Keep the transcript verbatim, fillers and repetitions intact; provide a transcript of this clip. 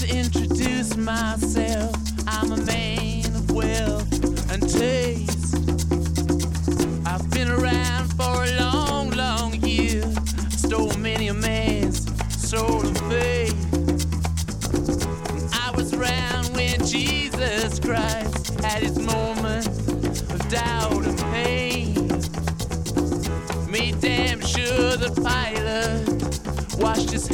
to introduce myself. I'm a man of wealth and taste. I've been around for a long, long year. Stole many a man's soul of faith. I was around when Jesus Christ had his moment of doubt and pain. Made damn sure the pilot washed his